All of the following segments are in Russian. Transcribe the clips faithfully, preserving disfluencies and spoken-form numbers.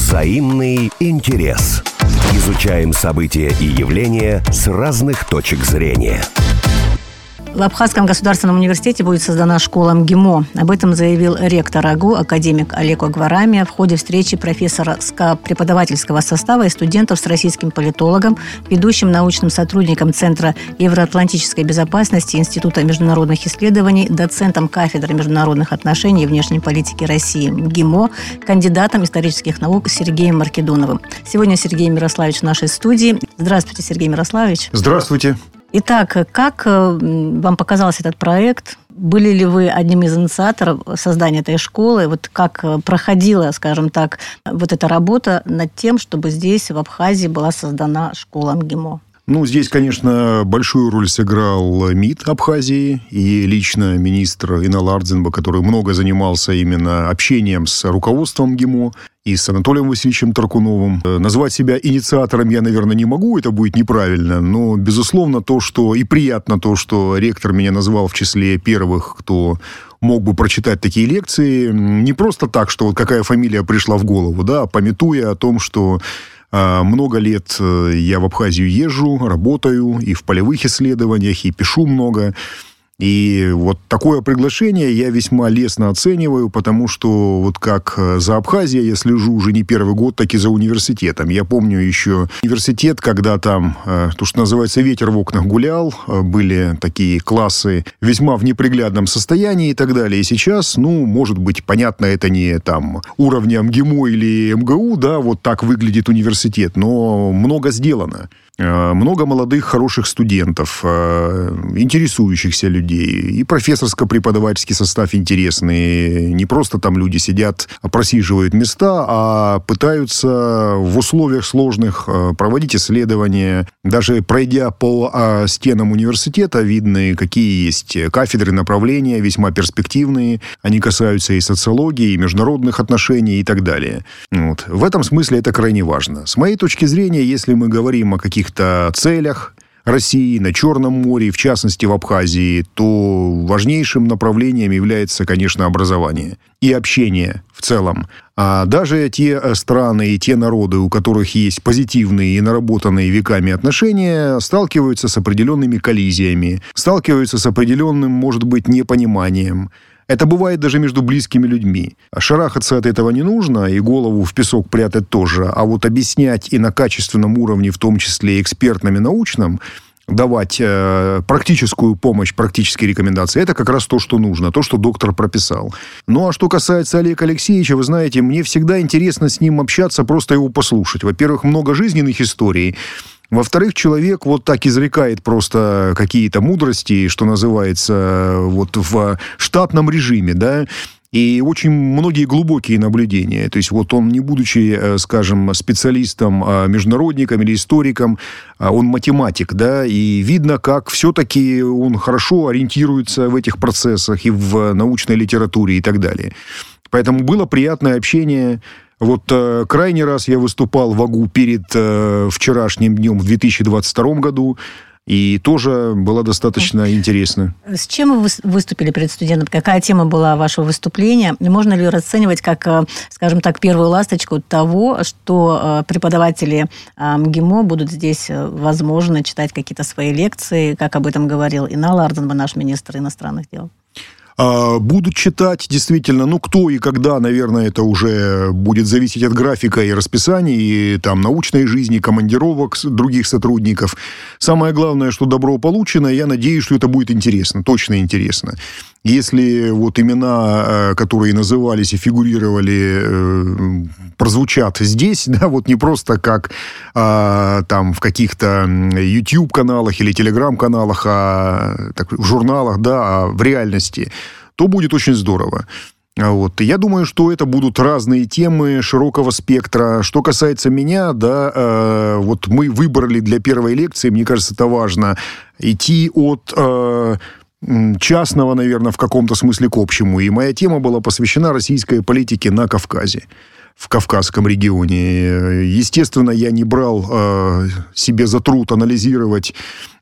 Взаимный интерес. Изучаем события и явления с разных точек зрения. В Абхазском государственном университете будет создана школа МГИМО. Об этом заявил ректор АГУ, академик Олег Агварамия, в ходе встречи профессора СКА преподавательского состава и студентов с российским политологом, ведущим научным сотрудником Центра евроатлантической безопасности Института международных исследований, доцентом кафедры международных отношений и внешней политики России МГИМО, кандидатом исторических наук Сергеем Маркедоновым. Сегодня Сергей Мирославович в нашей студии. Здравствуйте, Сергей Мирославович. Здравствуйте. Итак, как вам показался этот проект? Были ли вы одним из инициаторов создания этой школы? Вот как проходила, скажем так, вот эта работа над тем, чтобы здесь, в Абхазии, была создана школа МГИМО? Ну, здесь, конечно, большую роль сыграл МИД Абхазии и лично министр Инал Ардзинба, который много занимался именно общением с руководством МГИМО и с Анатолием Васильевичем Таркуновым. Назвать себя инициатором я, наверное, не могу, это будет неправильно, но, безусловно, то, что и приятно то, что ректор меня назвал в числе первых, кто мог бы прочитать такие лекции, не просто так, что вот какая фамилия пришла в голову, да, а памятуя о том, что много лет я в Абхазию езжу, работаю и в полевых исследованиях, и пишу много. И вот такое приглашение я весьма лестно оцениваю, потому что вот как за Абхазией я слежу уже не первый год, так и за университетом. Я помню еще университет, когда там, то, что называется, ветер в окнах гулял, были такие классы весьма в неприглядном состоянии и так далее. И сейчас, ну, может быть, понятно, это не там уровня МГИМО или МГУ, да, вот так выглядит университет, но много сделано. Много молодых, хороших студентов, интересующихся людей. И профессорско-преподавательский состав интересный. Не просто там люди сидят, просиживают места, а пытаются в условиях сложных проводить исследования. Даже пройдя по стенам университета, видны, какие есть кафедры, направления, весьма перспективные. Они касаются и социологии, и международных отношений, и так далее. Вот. В этом смысле это крайне важно. С моей точки зрения, если мы говорим о каких целях России на Черном море, в частности в Абхазии, то важнейшим направлением является, конечно, образование и общение в целом. А даже те страны и те народы, у которых есть позитивные и наработанные веками отношения, сталкиваются с определенными коллизиями, сталкиваются с определенным, может быть, непониманием. Это бывает даже между близкими людьми. Шарахаться от этого не нужно, и голову в песок прятать тоже. А вот объяснять и на качественном уровне, в том числе экспертном и научном, давать э, практическую помощь, практические рекомендации, это как раз то, что нужно, то, что доктор прописал. Ну, а что касается Олега Алексеевича, вы знаете, мне всегда интересно с ним общаться, просто его послушать. Во-первых, много жизненных историй. Во-вторых, человек вот так изрекает просто какие-то мудрости, что называется, вот в штатном режиме, да, и очень многие глубокие наблюдения. То есть вот он, не будучи, скажем, специалистом, международником или историком, он математик, да, и видно, как все-таки он хорошо ориентируется в этих процессах и в научной литературе и так далее. Поэтому было приятное общение. Вот э, крайний раз я выступал в АГУ перед э, вчерашним днем в две тысячи двадцать втором году, и тоже было достаточно интересно. С чем вы выступили перед студентами? Какая тема была вашего выступления? И можно ли расценивать как, скажем так, первую ласточку того, что преподаватели МГИМО будут здесь, возможно, читать какие-то свои лекции, как об этом говорил Инал Ардзинба, наш министр иностранных дел? Будут читать, действительно, ну, кто и когда, наверное, это уже будет зависеть от графика и расписания, и там научной жизни, командировок других сотрудников. Самое главное, что добро получено, я надеюсь, что это будет интересно, точно интересно. Если вот имена, которые назывались и фигурировали, прозвучат здесь, да, вот не просто как а, там в каких-то YouTube-каналах или Telegram-каналах, а так, в журналах, да, а в реальности, то будет очень здорово. Вот. Я думаю, что это будут разные темы широкого спектра. Что касается меня, да, э, вот мы выбрали для первой лекции, мне кажется, это важно, идти от э, частного, наверное, в каком-то смысле к общему. И моя тема была посвящена российской политике на Кавказе, в Кавказском регионе. Естественно, я не брал э, себе за труд анализировать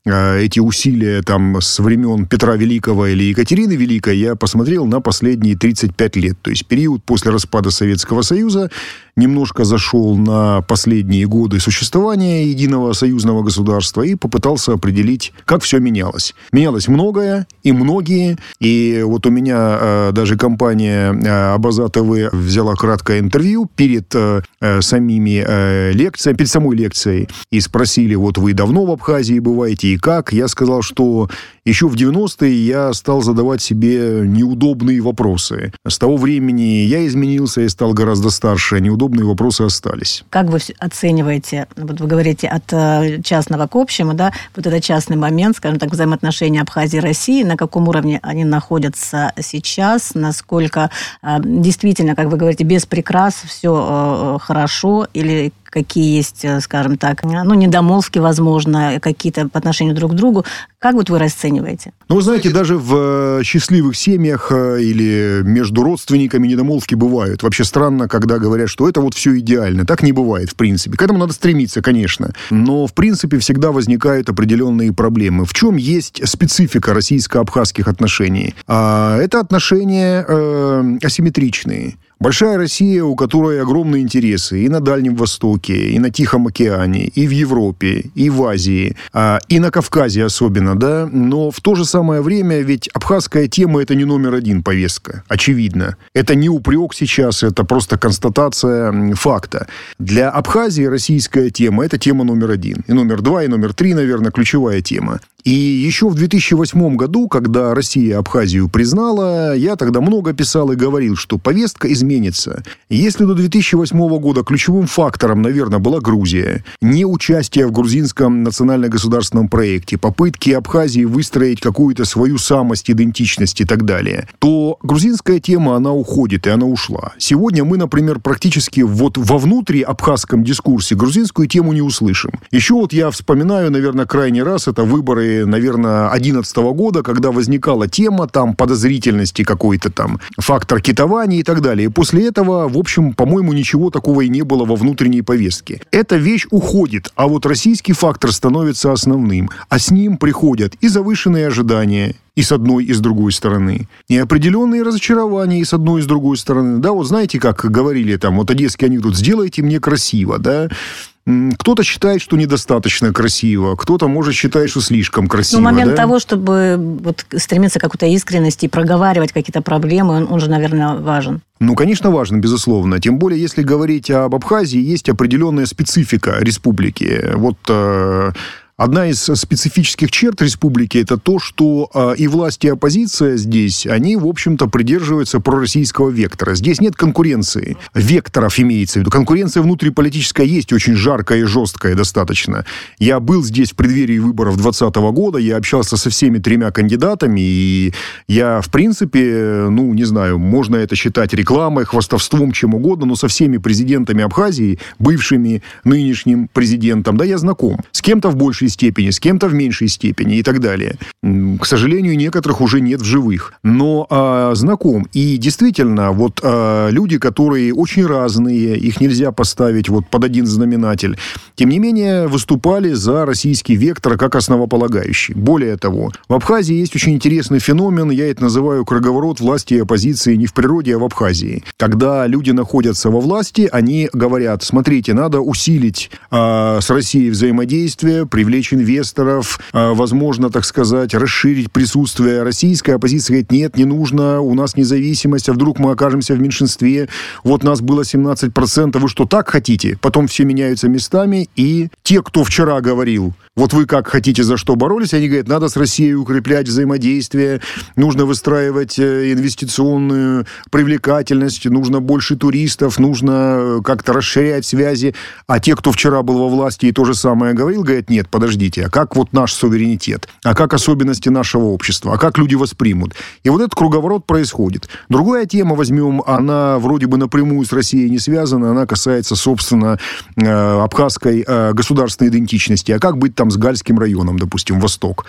эти усилия там с времен Петра Великого или Екатерины Великой, я посмотрел на последние тридцать пять лет. То есть период после распада Советского Союза, немножко зашел на последние годы существования единого союзного государства и попытался определить, как все менялось. Менялось многое и многие. И вот у меня э, даже компания э, Абаза ТВ взяла краткое интервью перед э, самими э, лекциями, перед самой лекцией. И спросили, вот вы давно в Абхазии бываете и как? Я сказал, что еще в девяностые я стал задавать себе неудобные вопросы. С того времени я изменился и стал гораздо старше. Неудобные вопросы остались. Как вы оцениваете, вот вы говорите от частного к общему, да, вот этот частный момент, скажем так, взаимоотношения Абхазии и России, на каком уровне они находятся сейчас, насколько действительно, как вы говорите, без прикрас все хорошо, или какие есть, скажем так, ну, недомолвки, возможно, какие-то по отношению друг к другу. Как вот вы расцениваете? Ну, вы знаете, даже в счастливых семьях или между родственниками недомолвки бывают. Вообще странно, когда говорят, что это вот все идеально. Так не бывает, в принципе. К этому надо стремиться, конечно. Но, в принципе, всегда возникают определенные проблемы. В чем есть специфика российско-абхазских отношений? А, это отношения э, асимметричные. Большая Россия, у которой огромные интересы и на Дальнем Востоке, и на Тихом океане, и в Европе, и в Азии, и на Кавказе особенно, да, но в то же самое время ведь абхазская тема – это не номер один повестка, очевидно. Это не упрек сейчас, это просто констатация факта. Для Абхазии российская тема – это тема номер один. И номер два, и номер три, наверное, ключевая тема. И еще в две тысячи восьмом году, когда Россия Абхазию признала, я тогда много писал и говорил, что повестка изменится. Если до две тысячи восьмого года ключевым фактором, наверное, была Грузия, не участие в грузинском национально-государственном проекте, попытки Абхазии выстроить какую-то свою самость, идентичность и так далее, то грузинская тема, она уходит, и она ушла. Сегодня мы, например, практически вот во внутриабхазском дискурсе грузинскую тему не услышим. Еще вот я вспоминаю, наверное, крайний раз, это выборы, наверное, две тысячи одиннадцатого года, когда возникала тема там подозрительности какой-то там, фактор китования и так далее. И после этого, в общем, по-моему, ничего такого и не было во внутренней повестке. Эта вещь уходит, а вот российский фактор становится основным. А с ним приходят и завышенные ожидания, и с одной, и с другой стороны. И определенные разочарования и с одной, и с другой стороны. Да, вот знаете, как говорили там, вот одесский анекдот, сделайте мне красиво, да. Кто-то считает, что недостаточно красиво, кто-то, может, считает, что слишком красиво. Ну, момент да? того, чтобы вот стремиться к какой-то искренности и проговаривать какие-то проблемы, он, он же, наверное, важен. Ну, конечно, важно, безусловно. Тем более, если говорить об Абхазии, есть определенная специфика республики. Вот... Э- Одна из специфических черт республики – это то, что э, и власть, и оппозиция здесь, они, в общем-то, придерживаются пророссийского вектора. Здесь нет конкуренции. Векторов имеется в виду. Конкуренция внутриполитическая есть, очень жаркая и жесткая достаточно. Я был здесь в преддверии выборов двадцатого года, я общался со всеми тремя кандидатами, и я, в принципе, ну, не знаю, можно это считать рекламой, хвастовством, чем угодно, но со всеми президентами Абхазии, бывшими, нынешним президентом, да, я знаком. С кем-то в большей степени, с кем-то в меньшей степени и так далее. К сожалению, некоторых уже нет в живых. Но а, знаком. И действительно, вот а, люди, которые очень разные, их нельзя поставить вот под один знаменатель, тем не менее, выступали за российский вектор как основополагающий. Более того, в Абхазии есть очень интересный феномен, я это называю круговорот власти и оппозиции не в природе, а в Абхазии. Когда люди находятся во власти, они говорят, смотрите, надо усилить а, с Россией взаимодействие, привлечь инвесторов, возможно, так сказать, расширить присутствие. Российская оппозиция говорит, нет, не нужно, у нас независимость, а вдруг мы окажемся в меньшинстве, вот нас было семнадцать процентов, вы что, так хотите? Потом все меняются местами, и те, кто вчера говорил, вот вы как хотите, за что боролись, они говорят, надо с Россией укреплять взаимодействие, нужно выстраивать инвестиционную привлекательность, нужно больше туристов, нужно как-то расширять связи. А те, кто вчера был во власти и то же самое говорил, говорят, нет, подождите, а как вот наш суверенитет? А как особенности нашего общества? А как люди воспримут? И вот этот круговорот происходит. Другая тема, возьмем, она вроде бы напрямую с Россией не связана, она касается, собственно, абхазской государственной идентичности. А как быть там с Гальским районом, допустим, Восток?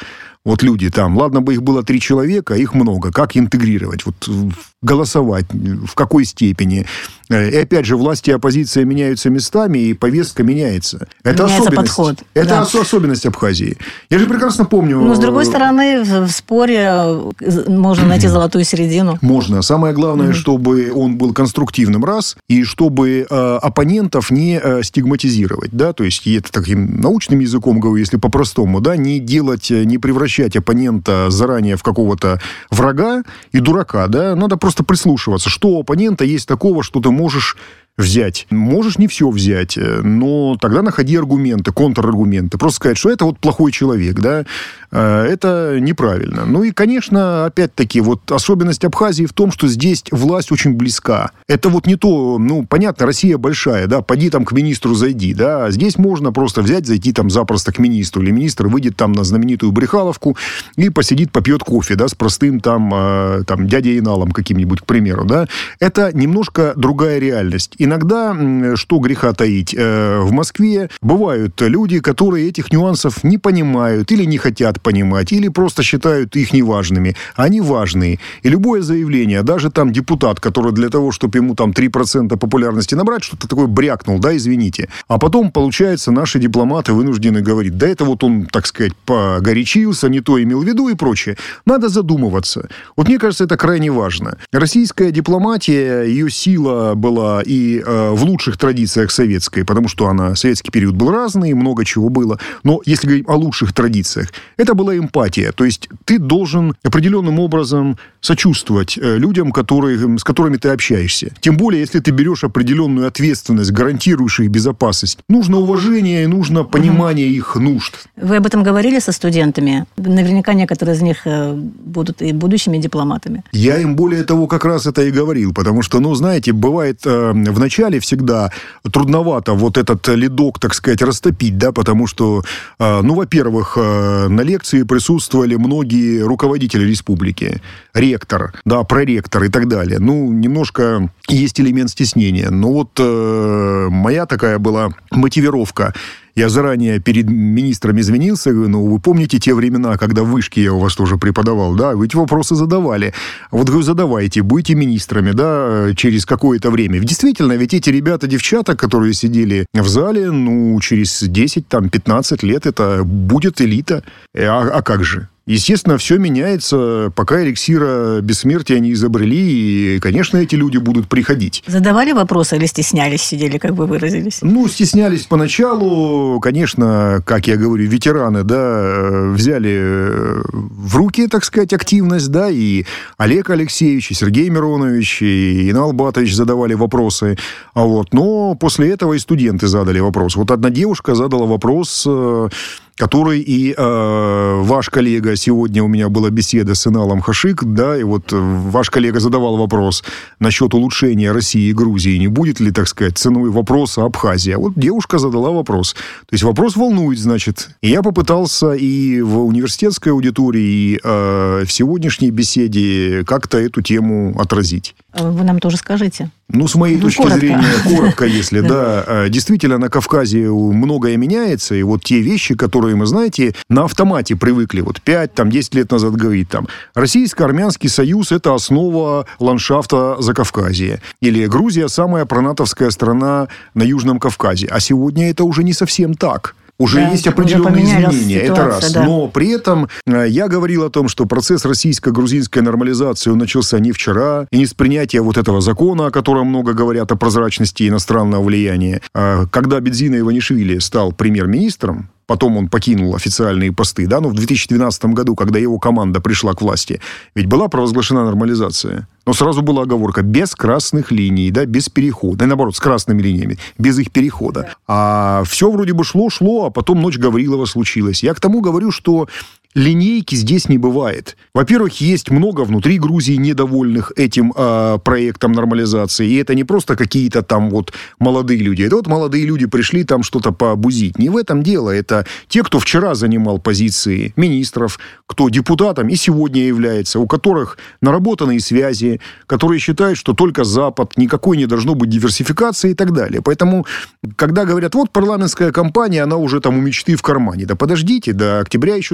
Вот люди там, ладно бы их было три человека, их много. Как интегрировать? Вот голосовать, в какой степени? И опять же, власть и оппозиция меняются местами, и повестка меняется. Это меняется особенность. Подход. Это да. особенность Абхазии. Я же прекрасно помню... Но, с другой стороны, в споре можно найти золотую середину. Можно. Самое главное, mm-hmm. чтобы он был конструктивным, раз, и чтобы э, оппонентов не э, стигматизировать, да, то есть, это таким научным языком говорю, если по-простому, да, не делать, не превращать оппонента заранее в какого-то врага и дурака, да, надо просто прислушиваться, что у оппонента есть такого, что ты можешь взять. Можешь не все взять, но тогда находи аргументы, контраргументы. Просто сказать, что это вот плохой человек, да, это неправильно. Ну и, конечно, опять-таки, вот особенность Абхазии в том, что здесь власть очень близка. Это вот не то, ну, понятно, Россия большая, да, поди там к министру зайди, да, здесь можно просто взять, зайти там запросто к министру, или министр выйдет там на знаменитую Брехаловку и посидит, попьет кофе, да, с простым там, там дядей Иналом каким-нибудь, к примеру, да. Это немножко другая реальность. Иногда, что греха таить, в Москве бывают люди, которые этих нюансов не понимают или не хотят понимать, или просто считают их неважными. Они важные. И любое заявление, даже там депутат, который для того, чтобы ему там три процента популярности набрать, что-то такое брякнул, да, извините. А потом, получается, наши дипломаты вынуждены говорить, да это вот он, так сказать, погорячился, не то имел в виду и прочее. Надо задумываться. Вот мне кажется, это крайне важно. Российская дипломатия, ее сила была и в лучших традициях советской, потому что она, советский период был разный, много чего было. Но если говорить о лучших традициях, это была эмпатия. То есть ты должен определенным образом сочувствовать людям, которые, с которыми ты общаешься. Тем более, если ты берешь определенную ответственность, гарантируешь их безопасность. Нужно уважение и нужно понимание угу. их нужд. Вы об этом говорили со студентами? Наверняка некоторые из них будут и будущими дипломатами. Я им более того как раз это и говорил, потому что, ну, знаете, бывает э, в начале всегда трудновато вот этот ледок, так сказать, растопить, да, потому что, э, ну, во-первых, э, на лекции присутствовали многие руководители республики, ректор, да, проректор и так далее. Ну, немножко есть элемент стеснения. Но вот э, моя такая была мотивировка. Я заранее перед министром извинился, говорю, ну, вы помните те времена, когда в вышке я у вас тоже преподавал, да, вы эти вопросы задавали. Вот, говорю, задавайте, будете министрами, да, через какое-то время. Действительно, ведь эти ребята, девчата, которые сидели в зале, ну, через десять-пятнадцать лет это будет элита. А, а как же? Естественно, все меняется, пока эликсира бессмертия не изобрели, и, конечно, эти люди будут приходить. Задавали вопросы или стеснялись, сидели, как вы выразились? Ну, стеснялись поначалу, конечно, как я говорю, ветераны, да, взяли в руки, так сказать, активность, да, и Олег Алексеевич, и Сергей Миронович, и Инал Батович задавали вопросы, а вот, но после этого и студенты задали вопрос. Вот одна девушка задала вопрос, который и э, ваш коллега, сегодня у меня была беседа с Иналом Хашик, да, и вот ваш коллега задавал вопрос насчет улучшения России и Грузии, не будет ли, так сказать, ценой вопроса Абхазия. Вот девушка задала вопрос. То есть вопрос волнует, значит. И я попытался и в университетской аудитории, и э, в сегодняшней беседе как-то эту тему отразить. Вы нам тоже скажите. Ну, с моей ну, точки коротко. зрения, коротко, если, да, действительно, на Кавказе многое меняется, и вот те вещи, которые мы, знаете, на автомате привыкли, вот пять-десять лет назад говорить, там, Российско-Армянский союз – это основа ландшафта Закавказья, или Грузия – самая пронатовская страна на Южном Кавказе, а сегодня это уже не совсем так. Уже да, есть определенные уже изменения, это раз. Да. Но при этом я говорил о том, что процесс российско-грузинской нормализации он начался не вчера, и не с принятия вот этого закона, о котором много говорят, о прозрачности иностранного влияния. Когда Бедзина Иванишвили стал премьер-министром, потом он покинул официальные посты, да, но в две тысячи двенадцатом году, когда его команда пришла к власти, ведь была провозглашена нормализация. Но сразу была оговорка: без красных линий, да, без перехода. И наоборот, с красными линиями, без их перехода. А все вроде бы шло-шло, а потом ночь Гаврилова случилась. Я к тому говорю, что линейки здесь не бывает. Во-первых, есть много внутри Грузии недовольных этим э, проектом нормализации. И это не просто какие-то там вот молодые люди. Это вот молодые люди пришли там что-то пообузить. Не в этом дело. Это те, кто вчера занимал позиции министров, кто депутатом и сегодня является, у которых наработанные связи, которые считают, что только Запад, никакой не должно быть диверсификации и так далее. Поэтому, когда говорят, вот парламентская кампания, она уже там у мечты в кармане. Да подождите, до октября еще дожить нужно.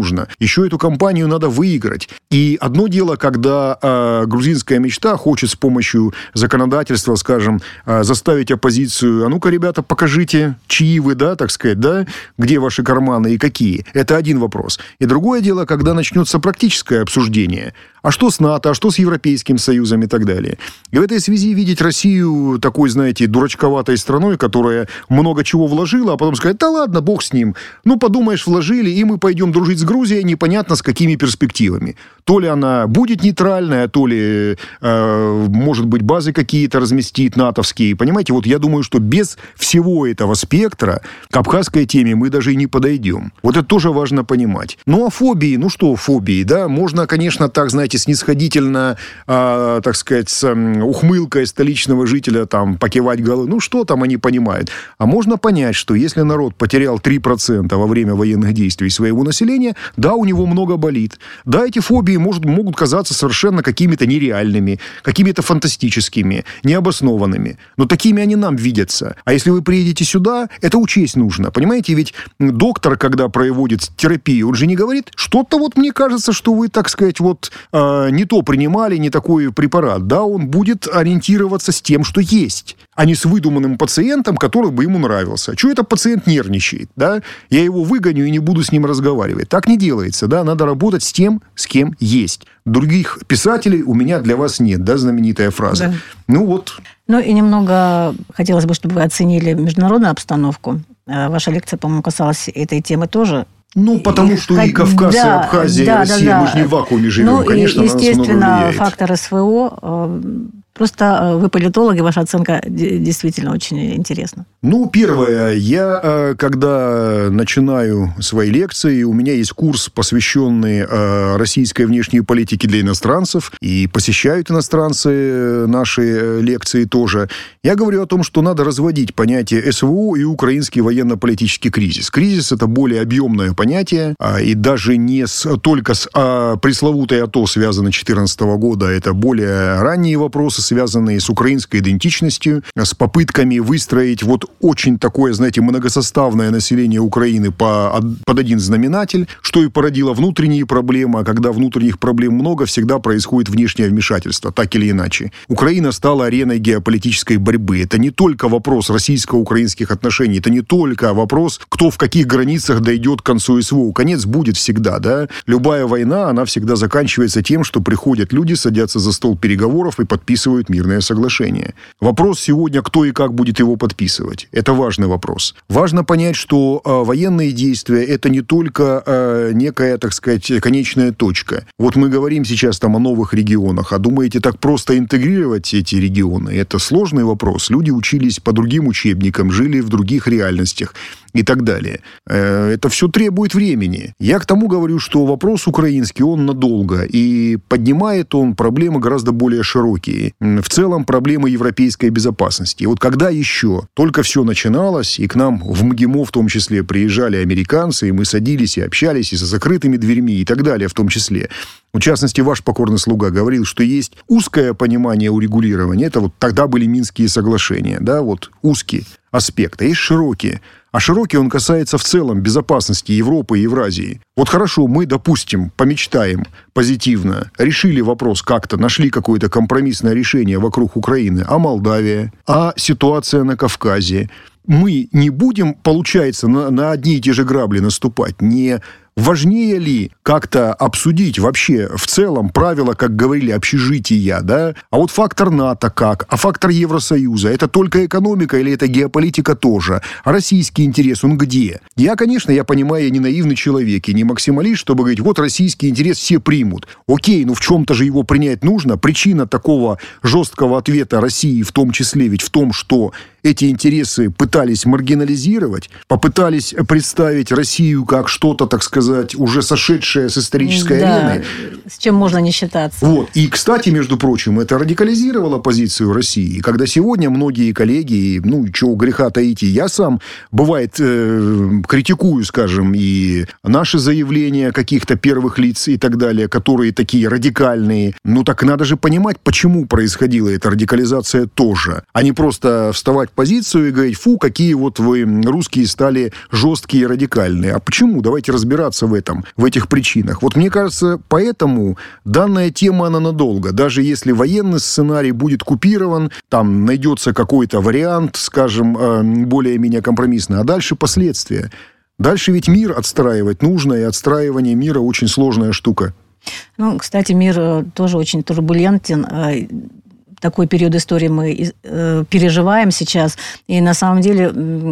нужно. Еще эту кампанию надо выиграть. И одно дело, когда э, грузинская мечта хочет с помощью законодательства, скажем, э, заставить оппозицию, а ну-ка, ребята, покажите, чьи вы, да, так сказать, да, где ваши карманы и какие. Это один вопрос. И другое дело, когда начнется практическое обсуждение. А что с НАТО, а что с Европейским Союзом и так далее. И в этой связи видеть Россию такой, знаете, дурачковатой страной, которая много чего вложила, а потом сказать, да ладно, бог с ним. Ну, подумаешь, вложили, и мы пойдем дружить с Грузией, непонятно с какими перспективами. То ли она будет нейтральная, то ли, э, может быть, базы какие-то разместит натовские. Понимаете, вот я думаю, что без всего этого спектра к абхазской теме мы даже и не подойдем. Вот это тоже важно понимать. Ну, а фобии, ну что фобии, да, можно, конечно, так, знаете, снисходительно, э, так сказать, с э, ухмылкой столичного жителя там покивать головой. Ну, что там они понимают? А можно понять, что если народ потерял три процента во время военных действий своего населения, да, у него много болит. Да, эти фобии может, могут казаться совершенно какими-то нереальными, какими-то фантастическими, необоснованными. Но такими они нам видятся. А если вы приедете сюда, это учесть нужно. Понимаете, ведь доктор, когда проводит терапию, он же не говорит, что-то вот мне кажется, что вы, так сказать, вот э, не то принимали, не такой препарат. Да, он будет ориентироваться с тем, что есть, а не с выдуманным пациентом, который бы ему нравился. Чего это пациент нервничает, да? Я его выгоню и не буду с ним разговаривать. Так не делается, да? Надо работать с тем, с кем есть. Других писателей у меня для вас нет, да, знаменитая фраза. Да. Ну вот. Ну и немного хотелось бы, чтобы вы оценили международную обстановку. Ваша лекция, по-моему, касалась этой темы тоже. Ну, потому что и Кавказ, да, и Абхазия, да, и Россия, да, да. мы же не в вакууме живем, ну, конечно, и, естественно, фактор СВО. Просто вы политологи, ваша оценка действительно очень интересна. Ну, первое, я, когда начинаю свои лекции, у меня есть курс, посвященный российской внешней политике для иностранцев, и посещают иностранцы наши лекции тоже. Я говорю о том, что надо разводить понятие СВО и украинский военно-политический кризис. Кризис – это более объемное понятие, и даже не с, только с а, пресловутой АТО связано две тысячи четырнадцатого года, это более ранние вопросы, связанные с украинской идентичностью, с попытками выстроить вот очень такое, знаете, многосоставное население Украины по, под один знаменатель, что и породило внутренние проблемы, а когда внутренних проблем много, всегда происходит внешнее вмешательство, так или иначе. Украина стала ареной геополитической борьбы. Это не только вопрос российско-украинских отношений, это не только вопрос, кто в каких границах дойдет к концу СВО. Конец будет всегда, да. Любая война, она всегда заканчивается тем, что приходят люди, садятся за стол переговоров и подписывают мирное соглашение. Вопрос сегодня, кто и как будет его подписывать. Это важный вопрос. Важно понять, что э, военные действия это не только э, некая, так сказать, конечная точка. Вот мы говорим сейчас там о новых регионах, а думаете, так просто интегрировать эти регионы? Это сложный вопрос. Люди учились по другим учебникам, жили в других реальностях и так далее. Это все требует времени. Я к тому говорю, что вопрос украинский, он надолго, и поднимает он проблемы гораздо более широкие. В целом, проблемы европейской безопасности. И вот когда еще только все начиналось, и к нам в МГИМО в том числе приезжали американцы, и мы садились и общались, и за закрытыми дверьми, и так далее в том числе. В частности, ваш покорный слуга говорил, что есть узкое понимание урегулирования. Это вот тогда были Минские соглашения, да, вот узкий аспект, а есть широкие. А широкий он касается в целом безопасности Европы и Евразии. Вот хорошо, мы, допустим, помечтаем позитивно, решили вопрос как-то, нашли какое-то компромиссное решение вокруг Украины, а Молдавия, а ситуация на Кавказе. Мы не будем, получается, на, на одни и те же грабли наступать, не... Важнее ли как-то обсудить вообще в целом правила, как говорили, общежития, да? А вот фактор НАТО как? А фактор Евросоюза? Это только экономика или это геополитика тоже? А российский интерес, он где? Я, конечно, я понимаю, я не наивный человек и не максималист, чтобы говорить, вот российский интерес все примут. Окей, ну в чем-то же его принять нужно. Причина такого жесткого ответа России в том числе ведь в том, что эти интересы пытались маргинализировать, попытались представить Россию как что-то, так сказать, уже сошедшее с исторической да, арены. С чем можно не считаться. Вот. И, кстати, между прочим, это радикализировало позицию России. Когда сегодня многие коллеги, ну, чего греха таить, я сам, бывает, э, критикую, скажем, и наши заявления каких-то первых лиц и так далее, которые такие радикальные. Ну, так надо же понимать, почему происходила эта радикализация тоже, а не просто вставать в позицию и говорить, фу, какие вот вы, русские, стали жесткие и радикальные. А почему? Давайте разбираться. разобраться в этом, в этих причинах. Вот мне кажется, поэтому данная тема, она надолго. Даже если военный сценарий будет купирован, там найдется какой-то вариант, скажем, более-менее компромиссный, а дальше последствия. Дальше ведь мир отстраивать нужно, и отстраивание мира очень сложная штука. Ну, кстати, мир тоже очень турбулентен. Такой период истории мы переживаем сейчас. И на самом деле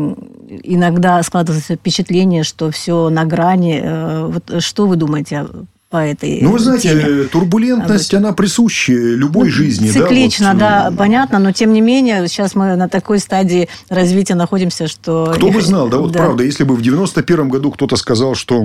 иногда складывается впечатление, что все на грани. Вот что вы думаете по этой Ну, вы знаете, теме? турбулентность, она присуща любой ну, жизни. Циклично, да, вот. да, понятно, но тем не менее, сейчас мы на такой стадии развития находимся, что... Кто бы знал, да, вот да. правда, если бы в девяносто первом году кто-то сказал, что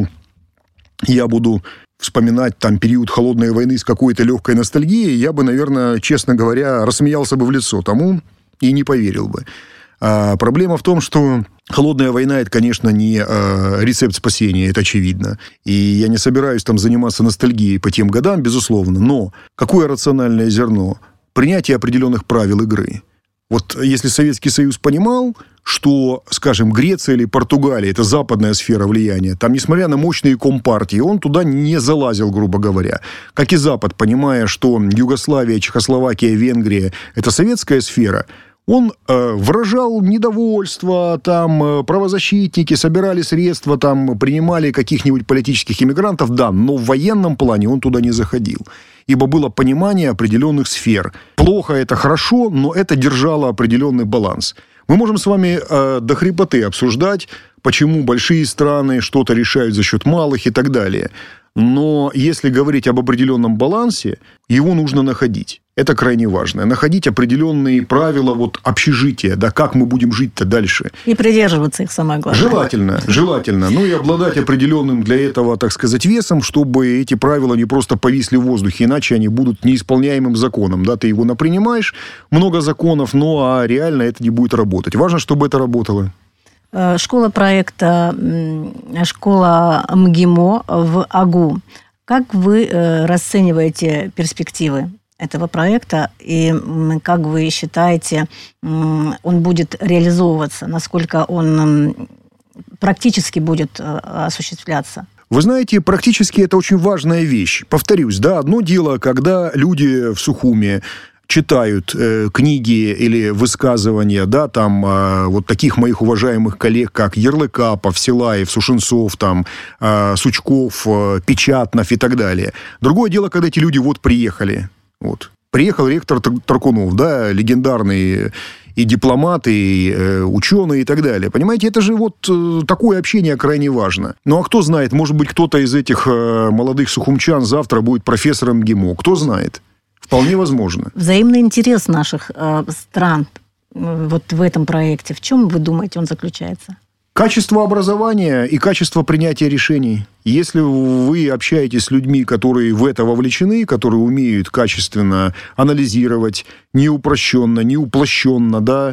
я буду вспоминать там период холодной войны с какой-то легкой ностальгией, я бы, наверное, честно говоря, рассмеялся бы в лицо тому и не поверил бы. А проблема в том, что холодная война – это, конечно, не э, рецепт спасения, это очевидно. И я не собираюсь там заниматься ностальгией по тем годам, безусловно. Но какое рациональное зерно? Принятие определенных правил игры. Вот если Советский Союз понимал, что, скажем, Греция или Португалия – это западная сфера влияния, там, несмотря на мощные компартии, он туда не залазил, грубо говоря. Как и Запад, понимая, что Югославия, Чехословакия, Венгрия – это советская сфера, он э, выражал недовольство, там, э, правозащитники собирали средства, там, принимали каких-нибудь политических иммигрантов, да, но в военном плане он туда не заходил. Ибо было понимание определенных сфер. Плохо это хорошо, но это держало определенный баланс. Мы можем с вами э, до хрипоты обсуждать, почему большие страны что-то решают за счет малых и так далее. Но если говорить об определенном балансе, его нужно находить. Это крайне важно. Находить определенные правила вот, общежития, да, как мы будем жить-то дальше. И придерживаться их, самое главное. Желательно, желательно. Ну и обладать определенным для этого, так сказать, весом, чтобы эти правила не просто повисли в воздухе, иначе они будут неисполняемым законом. Да, ты его напринимаешь, много законов, но а реально это не будет работать. Важно, чтобы это работало. Школа проекта, школа МГИМО в АГУ. Как вы расцениваете перспективы этого проекта и как вы считаете, он будет реализовываться, насколько он практически будет осуществляться? Вы знаете, практически это очень важная вещь. Повторюсь, да, одно дело, когда люди в Сухуме читают э, книги или высказывания, да, там, э, вот таких моих уважаемых коллег, как Ярлыкапов, Силаев, Сушенцов, там, э, Сучков, э, Печатнов и так далее. Другое дело, когда эти люди вот приехали. Вот. Приехал ректор Таркунов, да, легендарный и дипломат, и э, ученый, и так далее. Понимаете, это же вот э, такое общение крайне важно. Ну, а кто знает, может быть, кто-то из этих э, молодых сухумчан завтра будет профессором ГИМО. Кто знает? Вполне возможно. Взаимный интерес наших э, стран э, вот в этом проекте, в чем, вы думаете, он заключается? Качество образования и качество принятия решений. Если вы общаетесь с людьми, которые в это вовлечены, которые умеют качественно анализировать, не упрощенно, не уплощенно, да,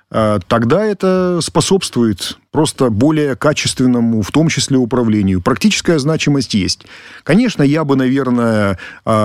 тогда это способствует просто более качественному, в том числе, управлению. Практическая значимость есть. Конечно, я бы, наверное,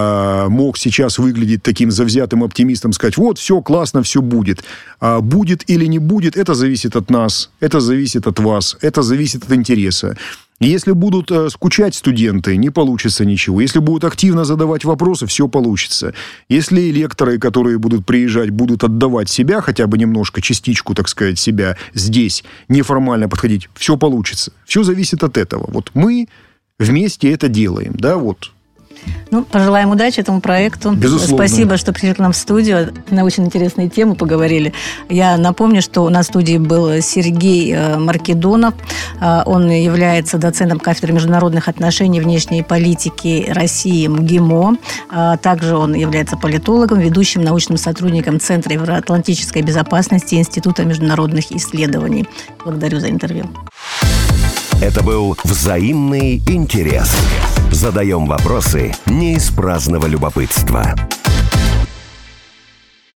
мог сейчас выглядеть таким завзятым оптимистом, сказать, вот, все классно, все будет. Будет или не будет, это зависит от нас, это зависит от вас, это зависит от интереса. Если будут скучать студенты, не получится ничего. Если будут активно задавать вопросы, все получится. Если лекторы, которые будут приезжать, будут отдавать себя, хотя бы немножко, частичку, так сказать, себя здесь, неформально подходить, все получится. Все зависит от этого. Вот мы вместе это делаем, да, вот. Ну, пожелаем удачи этому проекту. Безусловно. Спасибо, что пришли к нам в студию. На очень интересные темы поговорили. Я напомню, что у нас в студии был Сергей Маркедонов. Он является доцентом кафедры международных отношений и внешней политики России МГИМО. Также он является политологом, ведущим научным сотрудником Центра евроатлантической безопасности Института международных исследований. Благодарю за интервью. Это был «Взаимный интерес». Задаем вопросы не из праздного любопытства.